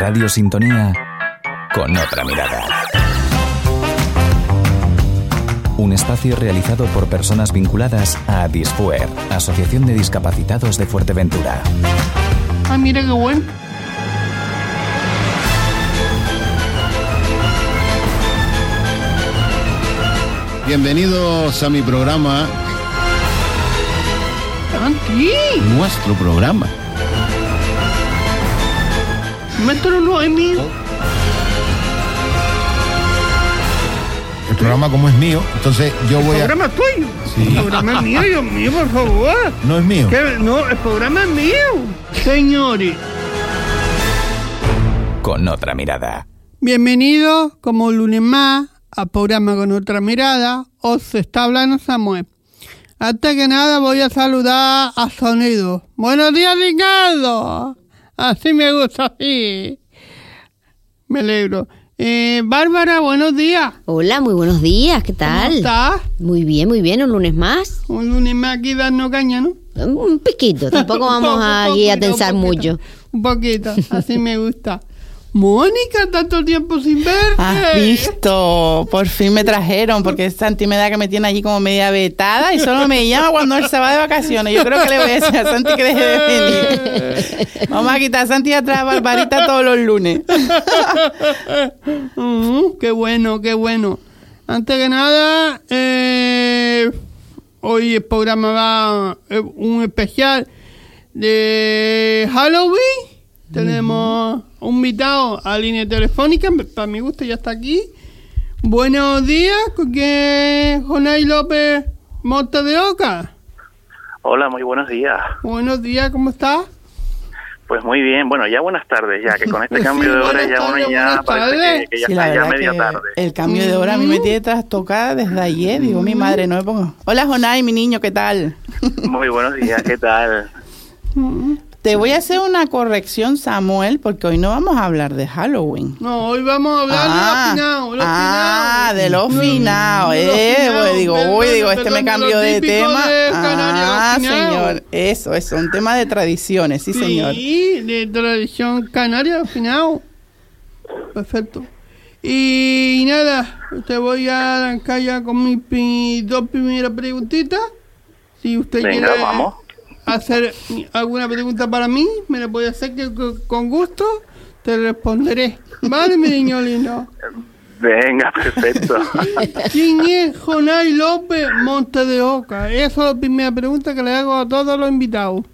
Radio Sintonía con otra mirada. Un espacio realizado por personas vinculadas a Disfuer, Asociación de Discapacitados de Fuerteventura. Ah, mira qué bueno. Bienvenidos a mi programa. Santi. Nuestro programa. Nuestro no es mío. El programa como es mío, entonces yo voy a... El programa es tuyo. Sí. El programa es mío, Dios mío, por favor. No es mío. ¿Qué? No, el programa es mío. Señores. Con otra mirada. Bienvenidos, como un lunes más, al programa Con Otra Mirada. Os está hablando Samuel. Antes que nada voy a saludar a Sonido. Buenos días, Ricardo. Así me gusta, así. Me alegro. Bárbara, buenos días. Hola, muy buenos días, ¿qué tal? ¿Cómo estás? Muy bien, un lunes más. Un lunes más aquí dando caña, ¿no? Un piquito, tampoco vamos aquí a tensar mucho. Un poquito, así me gusta. Mónica, tanto tiempo sin verte. ¿Has visto? Por fin me trajeron, porque Santi me da que me tiene allí como media vetada y solo me llama cuando él se va de vacaciones. Yo creo que le voy a decir a Santi que deje de venir. Vamos a quitar a Santi atrás a Barbarita todos los lunes. Qué bueno, qué bueno. Antes que nada, hoy el programa va un especial de Halloween. Tenemos un invitado a línea telefónica, para mi gusto ya está aquí. Buenos días, ¿con quién? Jonay López Monte de Oca. Hola, muy buenos días. Buenos días, ¿cómo estás? Pues muy bien, bueno, ya buenas tardes, ya que con este cambio de hora ya uno ya parece que ya sí, está ya media tarde. El cambio de hora a mí me tiene trastocada desde ayer, digo, mi madre, no me pongo. Hola, Jonay, mi niño, ¿qué tal? Muy buenos días, ¿qué tal? Te voy a hacer una corrección, Samuel, porque hoy no vamos a hablar de Halloween. No, hoy vamos a hablar de los finados. De los finados. Digo, este me cambió de tema. Señor, eso, un tema de tradiciones, sí, señor. Sí, de tradición canaria, los finados. Perfecto. Y nada, te voy a arrancar ya con mis dos primeras preguntitas. Si usted Venga, quiere vamos. hacer alguna pregunta para mí, me la puede hacer, que con gusto te responderé. ¿Vale, mi niño lindo? Venga, perfecto. ¿Quién es Jonay López Monte de Oca? Esa es la primera pregunta que le hago a todos los invitados.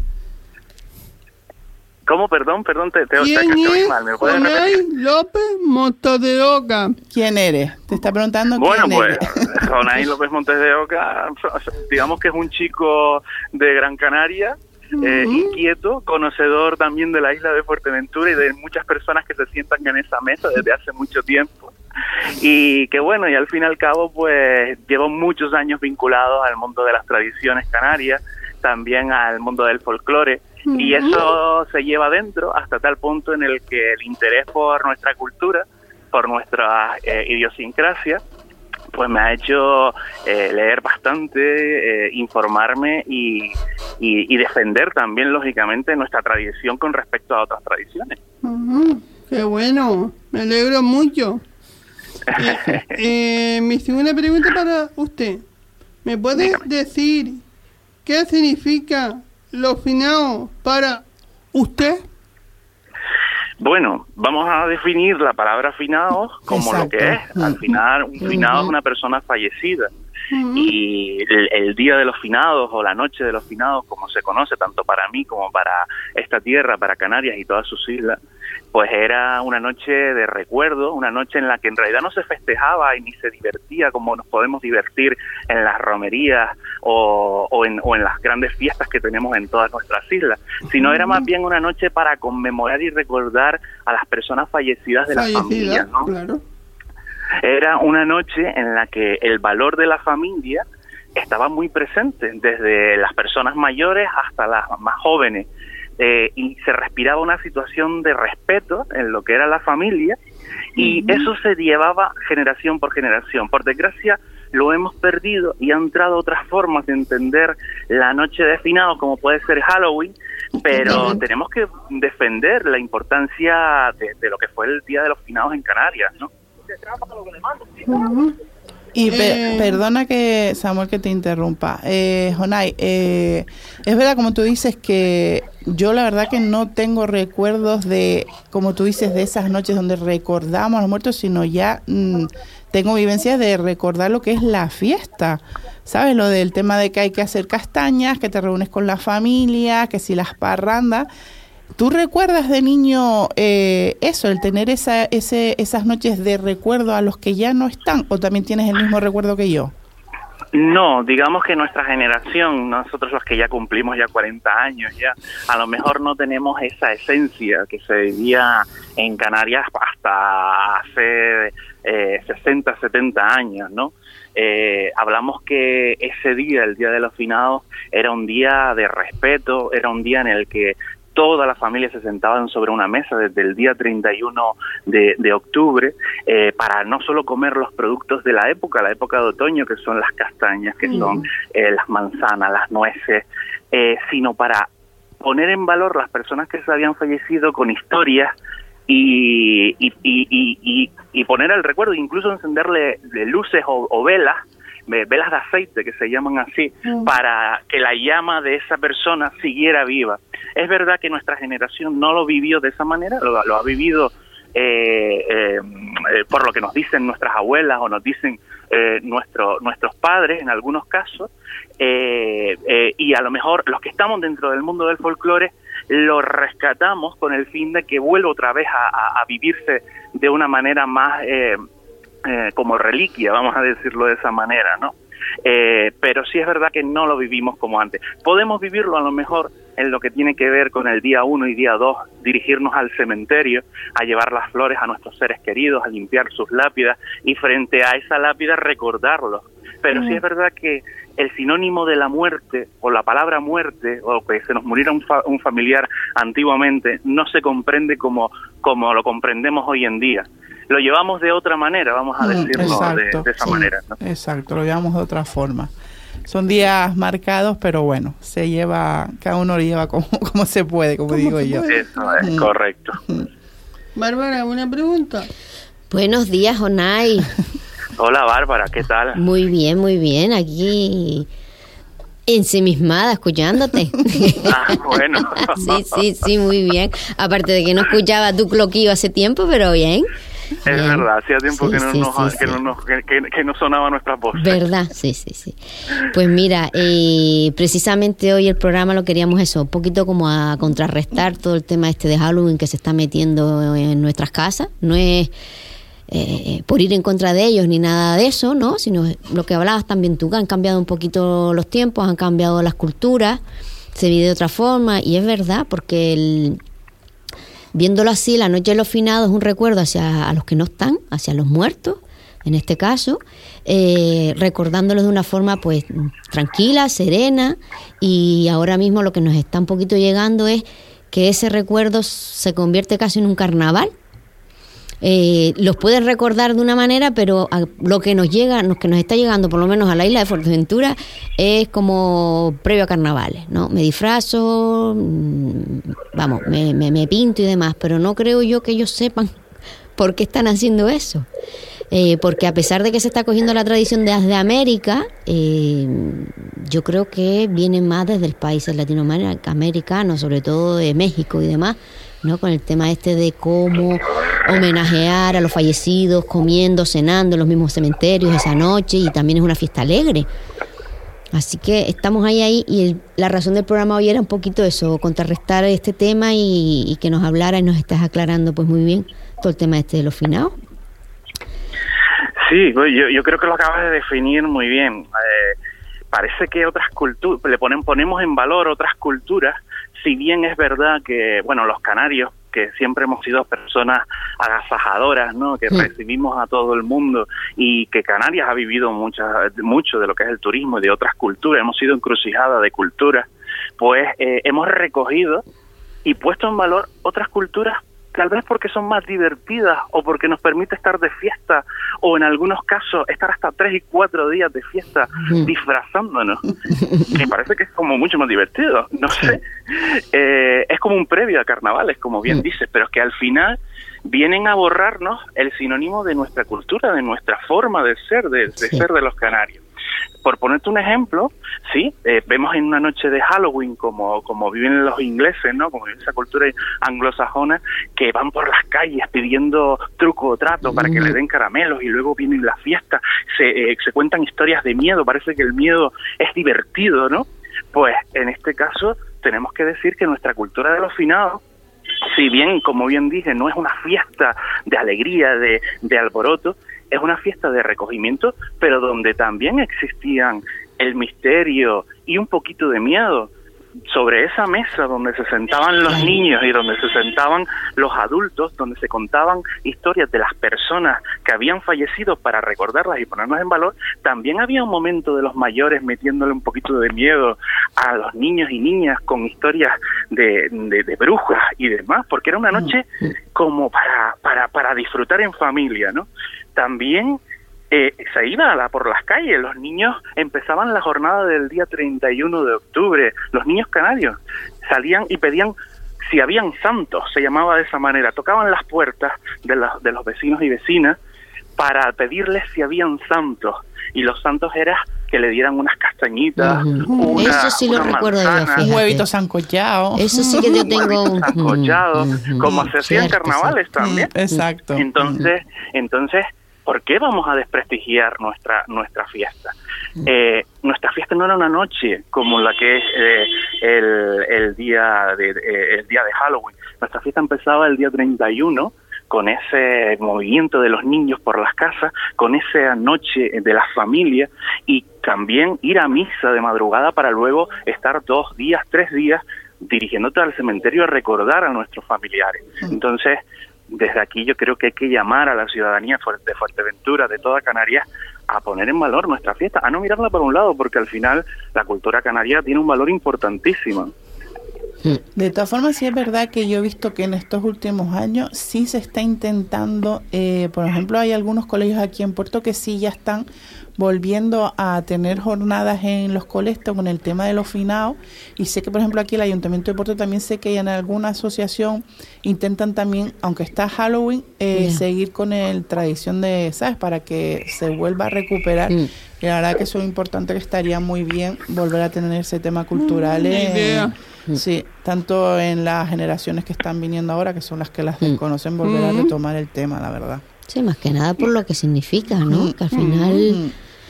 ¿Cómo? Perdón, te ¿Quién es mal. ¿Me puedes Jonay repetir? López Monte de Oca? ¿Quién eres? Te está preguntando Bueno, quién pues eres. Jonay López Montes de Oca, digamos que es un chico de Gran Canaria, inquieto, conocedor también de la isla de Fuerteventura y de muchas personas que se sientan en esa mesa desde hace mucho tiempo. Y que bueno, y al fin y al cabo, pues llevo muchos años vinculado al mundo de las tradiciones canarias, también al mundo del folclore. Y eso se lleva adentro hasta tal punto en el que el interés por nuestra cultura, por nuestra idiosincrasia, pues me ha hecho leer bastante, informarme y defender también, lógicamente, nuestra tradición con respecto a otras tradiciones. Qué bueno, me alegro mucho. Mi segunda pregunta para usted. ¿Me puede decir qué significa los finados para usted? Bueno, vamos a definir la palabra finados como lo que es. Al final, un finado es una persona fallecida. Y el día de los finados o la noche de los finados, como se conoce tanto para mí como para esta tierra, para Canarias y todas sus islas, pues era una noche de recuerdo, una noche en la que en realidad no se festejaba y ni se divertía como nos podemos divertir en las romerías o en las grandes fiestas que tenemos en todas nuestras islas, sino era más bien una noche para conmemorar y recordar a las personas fallecidas de la familia, ¿no? Claro. Era una noche en la que el valor de la familia estaba muy presente, desde las personas mayores hasta las más jóvenes, y se respiraba una situación de respeto en lo que era la familia, y eso se llevaba generación por generación. Por desgracia, lo hemos perdido y han entrado otras formas de entender la noche de finados, como puede ser Halloween, pero tenemos que defender la importancia de lo que fue el Día de los Finados en Canarias, ¿no? Y perdona que, Samuel, que te interrumpa. Jonay, es verdad, como tú dices, que yo la verdad que no tengo recuerdos de, como tú dices, de esas noches donde recordamos a los muertos, sino ya tengo vivencias de recordar lo que es la fiesta. ¿Sabes? Lo del tema de que hay que hacer castañas, que te reúnes con la familia, que si las parrandas. ¿Tú recuerdas de niño eso, el tener esas noches de recuerdo a los que ya no están? ¿O también tienes el mismo recuerdo que yo? No, digamos que nuestra generación, nosotros los que ya cumplimos ya 40 años, ya a lo mejor no tenemos esa esencia que se vivía en Canarias hasta hace 60, 70 años, ¿no? Hablamos que ese día, el Día de los Finados, era un día de respeto, era un día en el que todas las familias se sentaban sobre una mesa desde el día 31 de octubre para no solo comer los productos de la época de otoño, que son las castañas, que son las manzanas, las nueces, sino para poner en valor las personas que se habían fallecido con historias y poner el recuerdo, incluso encenderle luces o velas de aceite, que se llaman así, para que la llama de esa persona siguiera viva. Es verdad que nuestra generación no lo vivió de esa manera, lo ha vivido por lo que nos dicen nuestras abuelas o nos dicen nuestros padres en algunos casos, y a lo mejor los que estamos dentro del mundo del folclore lo rescatamos con el fin de que vuelva otra vez a vivirse de una manera más como reliquia, vamos a decirlo de esa manera, ¿no? Pero sí es verdad que no lo vivimos como antes. Podemos vivirlo a lo mejor en lo que tiene que ver con el día 1 y día 2, dirigirnos al cementerio, a llevar las flores a nuestros seres queridos, a limpiar sus lápidas y frente a esa lápida recordarlos. Pero sí es verdad que el sinónimo de la muerte o la palabra muerte o que se nos muriera un familiar antiguamente no se comprende como lo comprendemos hoy en día. Lo llevamos de otra manera, vamos a decirlo de esa manera, ¿no? Exacto, lo llevamos de otra forma. Son días marcados, pero bueno, cada uno lo lleva como se puede, como digo yo. Eso es correcto. Bárbara, ¿una pregunta? Buenos días, Jonay. Hola, Bárbara, ¿qué tal? Muy bien, aquí ensimismada, escuchándote. Bueno. Sí, muy bien. Aparte de que no escuchaba tu cloquillo hace tiempo, pero bien. Es verdad, hacía tiempo que no sonaba nuestra voz. ¿Verdad? Sí. Pues mira, precisamente hoy el programa lo queríamos un poquito como a contrarrestar todo el tema de Halloween que se está metiendo en nuestras casas. No es por ir en contra de ellos ni nada de eso, ¿no? Sino lo que hablabas también tú, que han cambiado un poquito los tiempos, han cambiado las culturas, se vive de otra forma, y es verdad, porque viéndolo así, la noche de los finados es un recuerdo hacia a los que no están, hacia los muertos, en este caso, recordándolos de una forma pues tranquila, serena, y ahora mismo lo que nos está un poquito llegando es que ese recuerdo se convierte casi en un carnaval. Los puedes recordar de una manera, pero lo que nos llega, lo que nos está llegando, por lo menos a la isla de Fuerteventura, es como previo a carnavales, ¿no? Me disfrazo, me pinto y demás, pero no creo yo que ellos sepan por qué están haciendo eso. Porque a pesar de que se está cogiendo la tradición desde América, yo creo que viene más desde el país latinoamericano, sobre todo de México y demás, ¿no? Con el tema de cómo homenajear a los fallecidos, comiendo, cenando en los mismos cementerios esa noche, y también es una fiesta alegre. Así que estamos ahí y la razón del programa hoy era un poquito eso, contrarrestar este tema y que nos hablara y nos estás aclarando pues muy bien todo el tema de los finados. Sí, yo creo que lo acabas de definir muy bien. Parece que otras culturas, ponemos en valor otras culturas, si bien es verdad que, los canarios, que siempre hemos sido personas agasajadoras, ¿no? Que recibimos a todo el mundo, y que Canarias ha vivido mucho de lo que es el turismo y de otras culturas, hemos sido encrucijada de culturas, pues hemos recogido y puesto en valor otras culturas tal vez porque son más divertidas o porque nos permite estar de fiesta o en algunos casos estar hasta 3 y 4 días de fiesta disfrazándonos. Me parece que es como mucho más divertido, no sé. Es como un previo a carnavales, como bien dices, pero es que al final vienen a borrarnos el sinónimo de nuestra cultura, de nuestra forma de ser, de ser de los canarios. Por ponerte un ejemplo, sí, vemos en una noche de Halloween como viven los ingleses, ¿no? Como esa cultura anglosajona, que van por las calles pidiendo truco o trato para que le den caramelos y luego vienen las fiestas, se cuentan historias de miedo, parece que el miedo es divertido, ¿no? Pues en este caso tenemos que decir que nuestra cultura de los finados, si bien, como bien dije, no es una fiesta de alegría, de alboroto, es una fiesta de recogimiento, pero donde también existían el misterio y un poquito de miedo. Sobre esa mesa donde se sentaban los niños y donde se sentaban los adultos, donde se contaban historias de las personas que habían fallecido para recordarlas y ponerlas en valor, también había un momento de los mayores metiéndole un poquito de miedo a los niños y niñas con historias de brujas y demás, porque era una noche como para disfrutar en familia, ¿no? También se iba por las calles, los niños empezaban la jornada del día 31 de octubre, los niños canarios salían y pedían si habían santos, se llamaba de esa manera, tocaban las puertas de los vecinos y vecinas para pedirles si habían santos, y los santos era que le dieran unas castañitas, eso sí lo recuerdo yo, fíjate. Un huevito sancochado. Eso sí que yo tengo un sancochado, como se hacía en carnavales también. Exacto. Entonces, ¿por qué vamos a desprestigiar nuestra fiesta? Nuestra fiesta no era una noche como la que es el día de Halloween. Nuestra fiesta empezaba el día 31 con ese movimiento de los niños por las casas, con esa noche de la familia, y también ir a misa de madrugada para luego estar 2 días, 3 días dirigiéndote al cementerio a recordar a nuestros familiares. Entonces, desde aquí yo creo que hay que llamar a la ciudadanía de Fuerteventura, de toda Canarias, a poner en valor nuestra fiesta, a no mirarla por un lado, porque al final la cultura canaria tiene un valor importantísimo. De todas formas, sí es verdad que yo he visto que en estos últimos años sí se está intentando, por ejemplo, hay algunos colegios aquí en Puerto que sí ya están volviendo a tener jornadas en los colegios con el tema de los finados, y sé que por ejemplo aquí el Ayuntamiento de Puerto también sé que en alguna asociación intentan también, aunque está Halloween, seguir con el tradición de, ¿sabes? Para que se vuelva a recuperar. Y la verdad que eso es importante, que estaría muy bien volver a tener ese tema cultural. Sí, tanto en las generaciones que están viniendo ahora, que son las que las desconocen, volver a retomar el tema, la verdad. Sí, más que nada por lo que significa, ¿no? Que al final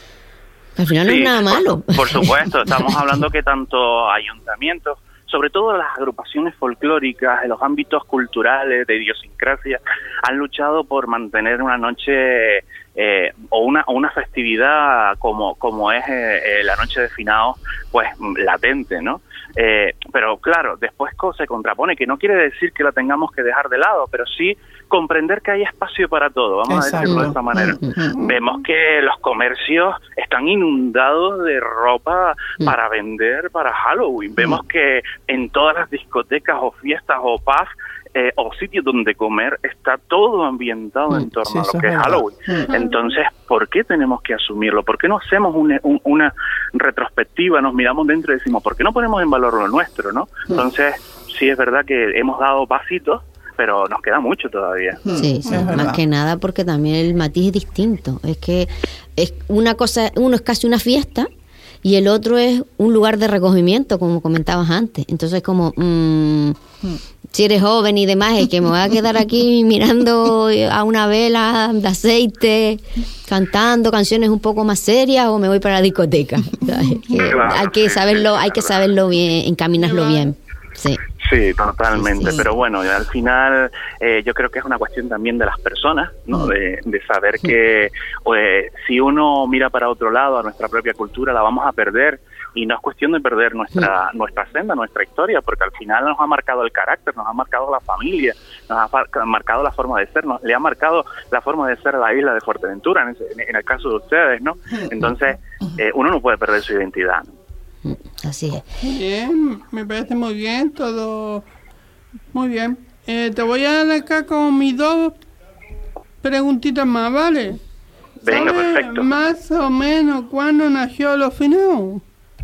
no es nada malo. Por supuesto, estamos hablando que tanto ayuntamientos, sobre todo las agrupaciones folclóricas, en los ámbitos culturales, de idiosincrasia, han luchado por mantener una noche o una festividad como es la noche de finados, pues latente, ¿no? Pero claro, después se contrapone, que no quiere decir que la tengamos que dejar de lado, pero sí comprender que hay espacio para todo, vamos a decirlo de esta manera. Vemos que los comercios están inundados de ropa para vender para Halloween. Vemos que en todas las discotecas o fiestas o pubs o sitios donde comer está todo ambientado en torno a lo que es Halloween. Entonces, ¿por qué tenemos que asumirlo? ¿Por qué no hacemos una retrospectiva, nos miramos dentro y decimos, ¿por qué no ponemos en valor lo nuestro, no? Entonces, sí es verdad que hemos dado pasitos, pero nos queda mucho todavía. Sí, más que nada porque también el matiz es distinto. Es que es una cosa, uno es casi una fiesta y el otro es un lugar de recogimiento, como comentabas antes. Entonces, como si eres joven y demás, es que me voy a quedar aquí mirando a una vela de aceite, cantando canciones un poco más serias, o me voy para la discoteca. Hay que saberlo bien, encaminarlo bien. Sí, totalmente, pero bueno, al final yo creo que es una cuestión también de las personas, ¿no? De saber que si uno mira para otro lado, a nuestra propia cultura, la vamos a perder, y no es cuestión de perder nuestra senda, nuestra historia, porque al final nos ha marcado el carácter, nos ha marcado la familia, nos ha marcado la forma de ser, le ha marcado la forma de ser a la isla de Fuerteventura, en el caso de ustedes, ¿no? Entonces, uno no puede perder su identidad, ¿no? Así es. Bien, me parece muy bien, todo muy bien. te voy a dejar con mis 2 preguntitas más, ¿vale? Venga, ¿Sabes perfecto. más o menos cuándo nació Los Finaos?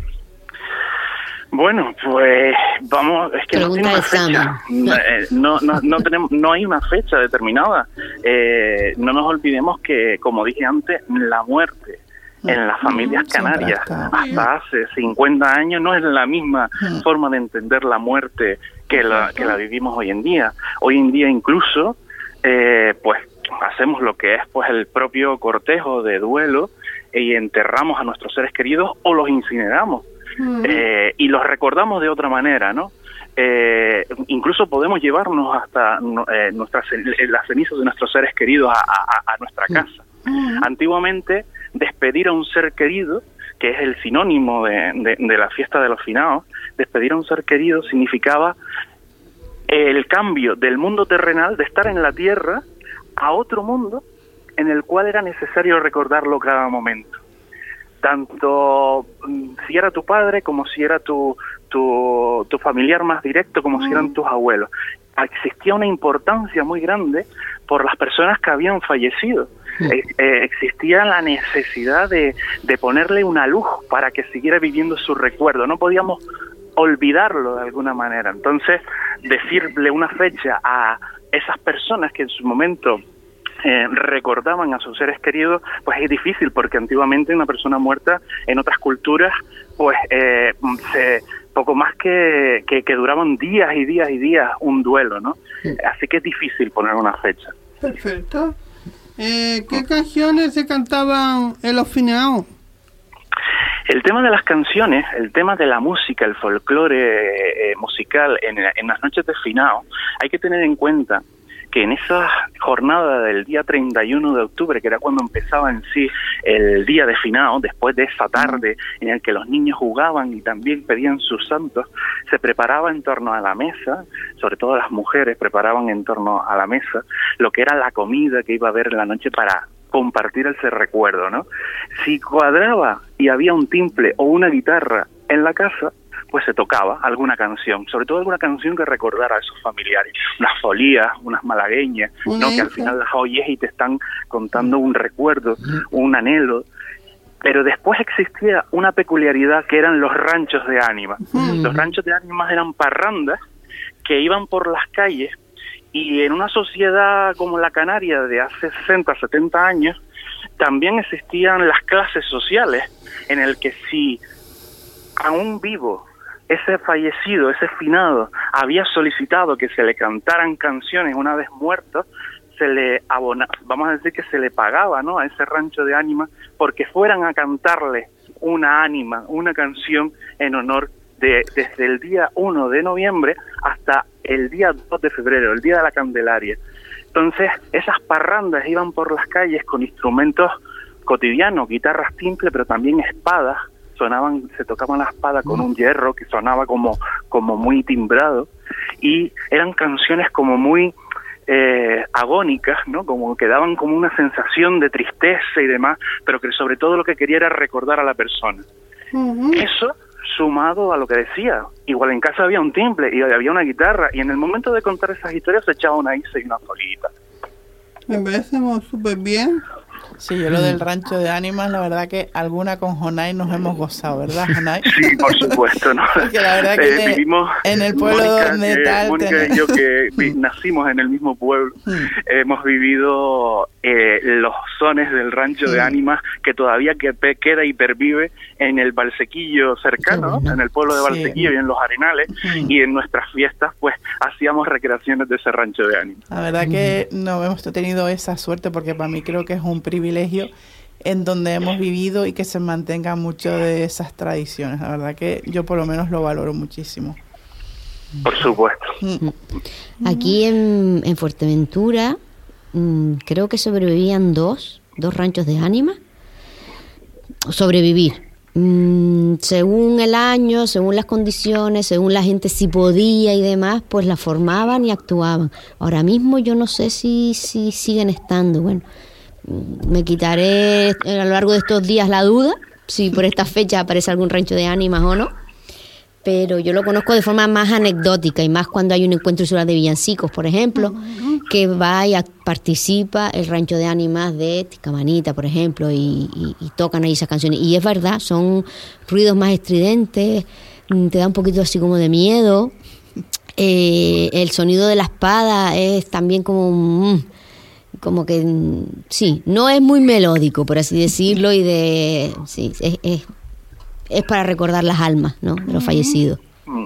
Bueno, pues vamos, es que Pregunta no tiene una fecha. No hay una fecha determinada. No nos olvidemos que, como dije antes, la muerte en las familias canarias hasta hace 50 años no es la misma forma de entender la muerte que la vivimos hoy en día. Hoy en día incluso, pues hacemos lo que es pues el propio cortejo de duelo y enterramos a nuestros seres queridos o los incineramos. Y los recordamos de otra manera, ¿no? Incluso podemos llevarnos hasta las cenizas de nuestros seres queridos a nuestra casa. Antiguamente, despedir a un ser querido, que es el sinónimo de la fiesta de los finaos, despedir a un ser querido significaba el cambio del mundo terrenal, de estar en la tierra, a otro mundo en el cual era necesario recordarlo cada momento. Tanto si era tu padre, como si era tu familiar más directo, como si eran tus abuelos. Existía una importancia muy grande por las personas que habían fallecido. Existía la necesidad de ponerle una luz para que siguiera viviendo su recuerdo. No podíamos olvidarlo de alguna manera. Entonces, decirle una fecha a esas personas que en su momento recordaban a sus seres queridos, pues es difícil, porque antiguamente una persona muerta en otras culturas, pues poco más que duraban días y días y días un duelo, ¿no? Así que es difícil poner una fecha. Perfecto. ¿Qué canciones se cantaban en Los Finaos? El tema de las canciones, el tema de la música, el folclore musical en las noches de finao, hay que tener en cuenta que en esa jornada del día 31 de octubre, que era cuando empezaba en sí el día de finao, después de esa tarde en el que los niños jugaban y también pedían sus santos, se preparaba en torno a la mesa, sobre todo las mujeres preparaban en torno a la mesa lo que era la comida que iba a haber en la noche para compartir ese recuerdo, ¿no? Si cuadraba y había un timple o una guitarra en la casa, pues se tocaba alguna canción, sobre todo alguna canción que recordara a esos familiares, unas folías, unas malagueñas, ¿no? Que al final las oyes y te están contando un recuerdo, un anhelo. Pero después existía una peculiaridad que eran los ranchos de ánima. Los ranchos de ánimas eran parrandas que iban por las calles, y en una sociedad como la canaria de hace 60, 70 años, también existían las clases sociales, en el que si aún vivo ese fallecido, ese finado, había solicitado que se le cantaran canciones una vez muerto, se le vamos a decir que se le pagaba, ¿no?, a ese rancho de ánimas, porque fueran a cantarle una ánima, una canción en honor desde el día 1 de noviembre hasta el día 2 de febrero, el día de la Candelaria. Entonces, esas parrandas iban por las calles con instrumentos cotidianos, guitarras timple, pero también espadas. Se tocaban la espada con un hierro que sonaba como muy timbrado, y eran canciones como muy agónicas, ¿no? Como que daban como una sensación de tristeza y demás, pero que sobre todo lo que quería era recordar a la persona. Eso sumado a lo que decía, igual en casa había un timbre y había una guitarra, y en el momento de contar esas historias se echaba una isa y una folita. Me parece súper bien. Sí, yo lo del rancho de ánimas, la verdad que alguna con Jonay nos hemos gozado, ¿verdad, Jonay? Sí, por supuesto, ¿no? Porque la verdad que vivimos en el pueblo Mónica y yo, que nacimos en el mismo pueblo, hemos vivido los sones del rancho de ánimas, que todavía queda y pervive en el Valsequillo cercano, ¿no? En el pueblo de Valsequillo y en los Arenales, y en nuestras fiestas pues hacíamos recreaciones de ese rancho de ánimas. La verdad que no hemos tenido esa suerte, porque para mí creo que es un privilegio en donde hemos vivido y que se mantenga mucho de esas tradiciones. La verdad que yo por lo menos lo valoro muchísimo. Por supuesto. Aquí en Fuerteventura creo que sobrevivían dos ranchos de ánimas. Sobrevivir. Según el año, según las condiciones, según la gente si podía y demás, pues la formaban y actuaban. Ahora mismo yo no sé si siguen estando. Bueno, me quitaré a lo largo de estos días la duda si por esta fecha aparece algún rancho de ánimas o no, pero yo lo conozco de forma más anecdótica y más cuando hay un encuentro ciudad de villancicos, por ejemplo, que va y participa el rancho de ánimas de Ticamanita, por ejemplo, y tocan ahí esas canciones. Y es verdad, son ruidos más estridentes, te da un poquito así como de miedo. El sonido de la espada es también como que sí, no es muy melódico, por así decirlo, y sí, es para recordar las almas, ¿no?, de los fallecidos.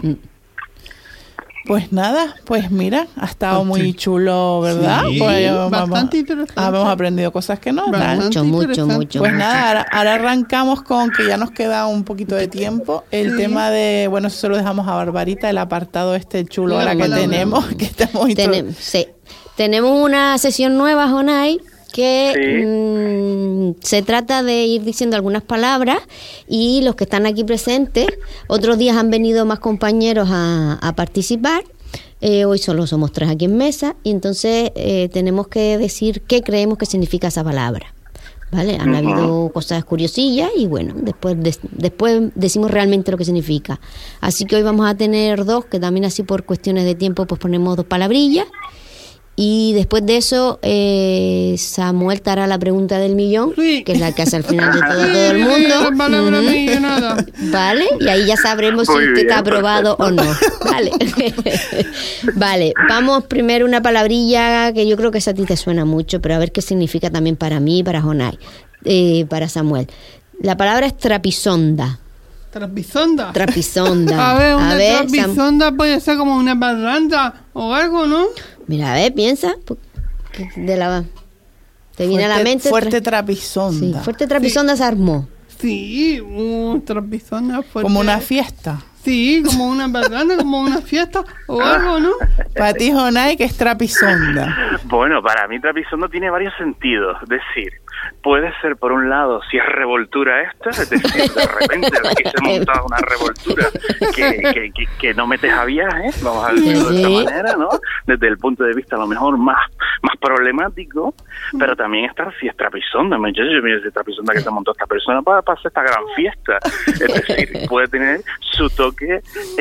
Pues nada, pues mira, ha estado muy chulo, ¿verdad? Sí, pues, bastante interesante. Hemos aprendido cosas que no, Bastante mucho. Pues nada, ahora arrancamos con que ya nos queda un poquito de tiempo. El tema de, bueno, eso se lo dejamos a Barbarita, el apartado chulo ahora que tenemos, que estamos sí. Tenemos una sesión nueva, Jonay, que se trata de ir diciendo algunas palabras, y los que están aquí presentes, otros días han venido más compañeros a participar. Hoy solo somos 3 aquí en mesa, y entonces tenemos que decir qué creemos que significa esa palabra, ¿vale? Han habido cosas curiosillas y bueno, después decimos realmente lo que significa. Así que hoy vamos a tener 2, que también así por cuestiones de tiempo pues ponemos 2 palabrillas. Y después de eso, Samuel te hará la pregunta del millón, que es la que hace al final de todo el mundo. Vale, y ahí ya sabremos si usted está aprobado o no. Vale. Vale, vamos primero una palabrilla que yo creo que esa a ti te suena mucho, pero a ver qué significa también para mí y para Jonay, para Samuel. La palabra es trapisonda. ¿Trapisonda? Trapisonda. A ver, trapisonda puede ser como una parranda o algo, ¿no? Mira, a ver, piensa. Te viene a la mente. Fuerte trapisonda. Sí, fuerte trapisonda se armó. Sí, trapisonda fuerte. Como una fiesta. Sí, como una parranda, como una fiesta o algo, ¿no? Para ti, Jonay, ¿qué es trapisonda? Bueno, para mí trapisonda tiene varios sentidos. Es decir, puede ser, por un lado, si es revoltura esta, es decir, de repente aquí se monta una revoltura que no metes a viaje, vamos a decirlo de esta manera, ¿no? Desde el punto de vista a lo mejor más problemático, pero también está si es trapisonda, mira ese trapisonda que se montó esta persona para hacer esta gran fiesta. Es decir, puede tener su toque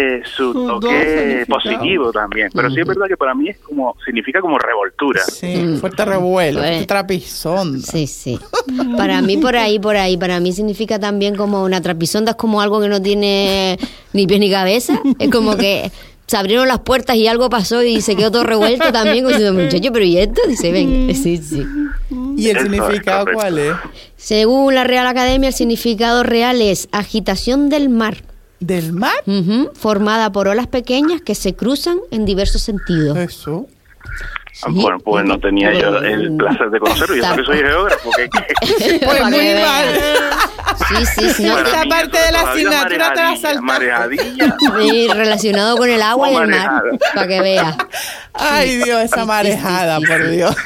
positivo también, pero sí es verdad que para mí es significa como revoltura. Sí, fuerte revuelo, trapisonda. Sí. Para mí por ahí, para mí significa también como una trapisonda, es como algo que no tiene ni pies ni cabeza, es como que se abrieron las puertas y algo pasó y se quedó todo revuelto también, con ese muchacho, pero ¿y esto? Dice, venga, sí. ¿Y el significado cuál es? Según la Real Academia, el significado real es agitación del mar. ¿Del mar? Formada por olas pequeñas que se cruzan en diversos sentidos. Eso. Sí. Bueno, pues no tenía yo el placer de conocerlo, y eso que soy geógrafo. Pues muy mal. Sí. No, esa parte de la asignatura te la saltaste. Sí, relacionado con el agua y el mar, para que veas. Ay, Dios, esa marejada, por Dios.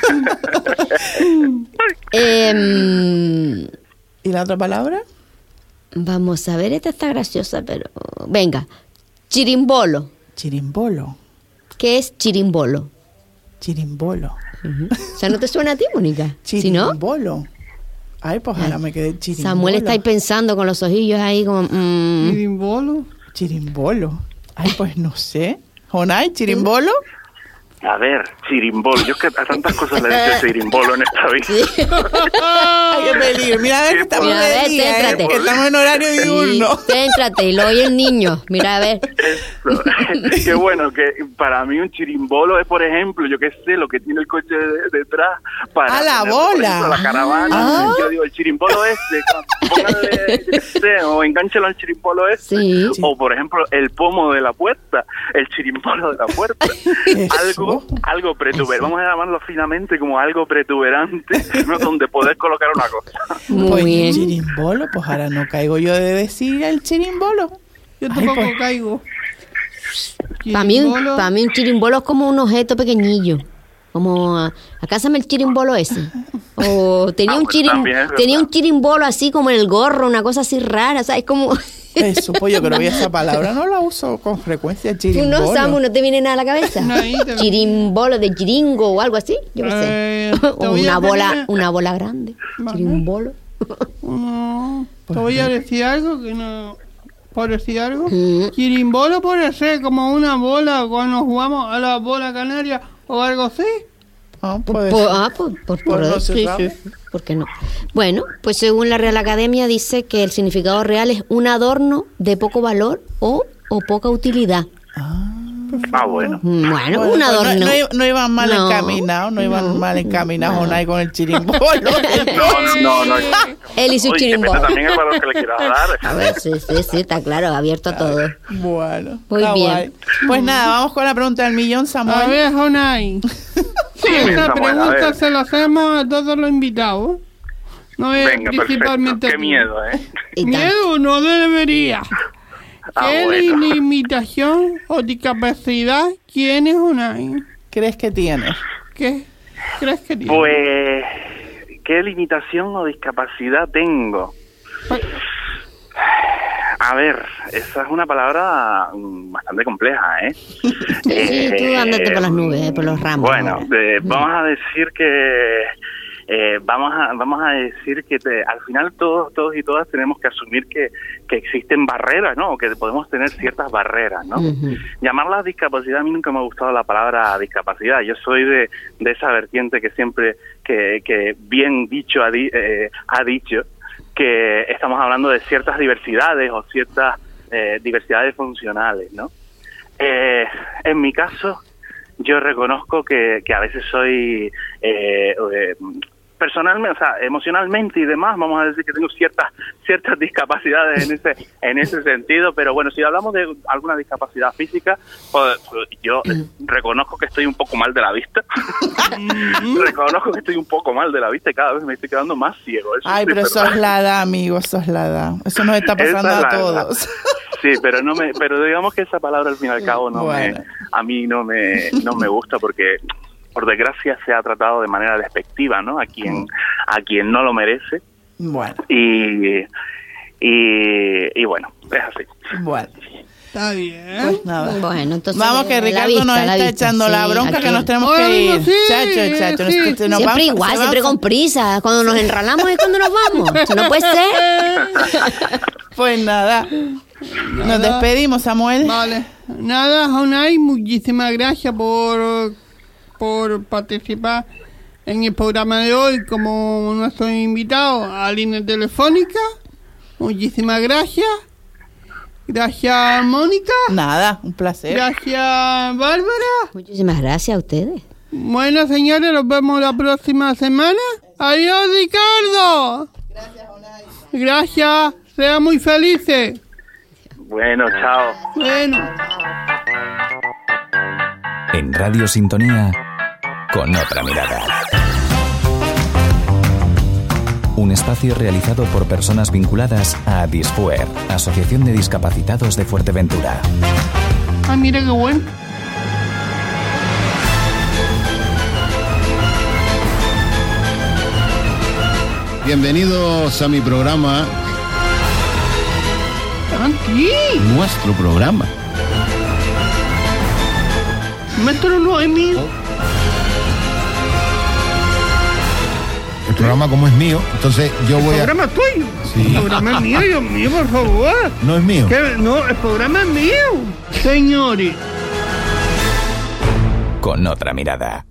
¿Y la otra palabra? Vamos a ver, esta está graciosa, pero... Venga, chirimbolo. ¿Chirimbolo? ¿Qué es chirimbolo? Chirimbolo. O sea, ¿no te suena a ti, Mónica? Chirimbolo. Ay, pues ahora me quedé chirimbolo. Samuel está ahí pensando con los ojillos ahí como... Chirimbolo. Ay, pues no sé. Jonay, ¿chirimbolo? A ver, chirimbolo. Yo es que a tantas cosas le he dicho chirimbolo en esta vida. Hay que pedir. Mira, a ver que estamos de día, que estamos en horario diurno. Céntrate, y lo oye el niño. Mira, a ver. Eso. Qué bueno, que para mí un chirimbolo es, por ejemplo, yo qué sé, lo que tiene el coche detrás para... ¡A la bola! La caravana. Yo digo, el chirimbolo póngale, o engánchelo al chirimbolo Sí. O, por ejemplo, el pomo de la puerta, el chirimbolo de la puerta. Algo protuberante, vamos a llamarlo finamente como algo protuberante, ¿no? Donde poder colocar una cosa. Muy bien. Chirimbolo, pues ahora no caigo yo de decir el chirimbolo. Yo tampoco caigo. Para mí un chirimbolo es como un objeto pequeñillo. Como, acásame el chirimbolo ese. O tenía un chirimbolo así como en el gorro, una cosa así rara, ¿sabes? Como... Eso, pues yo creo que esa palabra no la uso con frecuencia, chirimbolo. ¿Tú no, Samu, no te viene nada a la cabeza? No, chirimbolo de chiringo o algo así, yo qué sé. O una bola grande, chirimbolo. Te voy a decir algo que por decir algo. Chirimbolo puede ser como una bola cuando jugamos a la bola canaria o algo así. Sí. ¿Por qué no? Bueno, pues según la Real Academia dice que el significado real es un adorno de poco valor o poca utilidad. Bueno. Bueno, un adorno. No iban mal encaminados, Jonay con el chirimbolo. No. Él y su chirimbolo. Depende también el valor que le quieras dar. A ver, sí, está claro, abierto a todo. Bueno, muy bien. Guay. Pues nada, vamos con la pregunta del millón, Samuel. A ver, Jonay. Esta pregunta se la hacemos a todos los invitados. No es Venga, principalmente. Perfecto. Qué miedo, ¿eh? Miedo no debería. ¿Qué limitación o discapacidad tienes, Jonay? ¿Crees que tienes? ¿Qué crees que tienes? Pues, ¿qué limitación o discapacidad tengo? A ver, esa es una palabra bastante compleja, ¿eh? Sí, tú ándate por las nubes, por los ramos. Bueno, vamos a decir que... vamos a decir que al final todos y todas tenemos que asumir que existen barreras, ¿no? O que podemos tener ciertas barreras, ¿no? Llamarla discapacidad, a mí nunca me ha gustado la palabra discapacidad. Yo soy de esa vertiente que siempre, que bien dicho ha dicho, que estamos hablando de ciertas diversidades o ciertas diversidades funcionales, ¿no? En mi caso, yo reconozco que a veces soy... personalmente, o sea, emocionalmente y demás, vamos a decir que tengo ciertas discapacidades en ese sentido, pero bueno, si hablamos de alguna discapacidad física, pues yo reconozco que estoy un poco mal de la vista. Reconozco que estoy un poco mal de la vista y cada vez me estoy quedando más ciego. Ay, pero sos la edad, amigo, sos la edad. Eso nos está pasando a todos. Sí, pero digamos que esa palabra al fin y al cabo a mí no me gusta porque por desgracia se ha tratado de manera despectiva, ¿no? A quien no lo merece. Bueno. Y bueno, es así. Bueno. Está bien. Pues nada. Bueno, entonces vamos que Ricardo nos está echando la bronca aquí. Que nos tenemos que ir. Chacho. Siempre igual, siempre con prisa. Cuando nos enrolamos es cuando nos vamos. Eso no puede ser. Pues nada. Nos despedimos, Samuel. Vale. Nada, Jonay, muchísimas gracias por participar en el programa de hoy como nuestro invitado a línea telefónica. Muchísimas gracias. Gracias, Mónica. Nada, un placer. Gracias, Bárbara. Muchísimas gracias a ustedes. Bueno, señores, nos vemos la próxima semana. Adiós, Ricardo. Gracias, Jonay. Gracias. Sean muy felices. Bueno, chao. Bueno. En Radio Sintonía, Con Otra Mirada. Un espacio realizado por personas vinculadas a Disfuer, Asociación de Discapacitados de Fuerteventura. Ah, mira qué bueno. Bienvenidos a mi programa. Santi. Nuestro programa. Maestro no es mío. El programa como es mío, entonces yo voy a... El programa es tuyo. Sí. El programa es mío, Dios mío, por favor. No es mío. ¿Qué? No, el programa es mío. Señores. Con Otra Mirada.